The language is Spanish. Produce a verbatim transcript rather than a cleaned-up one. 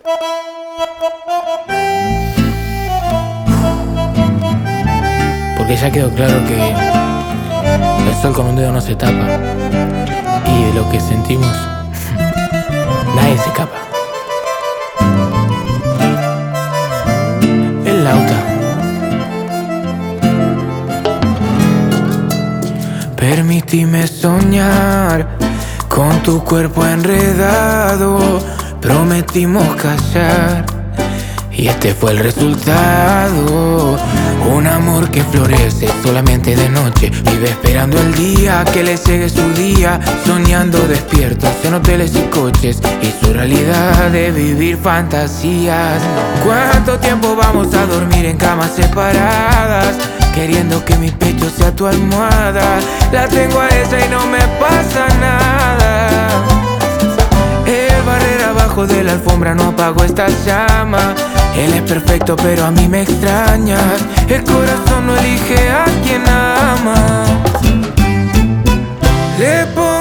Porque ya quedó claro que el sol con un dedo no se tapa, y de lo que sentimos nadie se escapa. El Lauta. Permitime soñar con tu cuerpo enredado. Prometimos callar y este fue el resultado. Un amor que florece solamente de noche. Vive esperando el día que le llegue su día, soñando despiertos en hoteles y coches, y su realidad de vivir fantasías. ¿Cuánto tiempo vamos a dormir en camas separadas, queriendo que mi pecho sea tu almohada? La tengo a ella y no me pasa nada. El barrera abajo de la alfombra no apago esta llama. Él es perfecto pero a mí me extraña. El corazón no elige a quien ama. Le pongo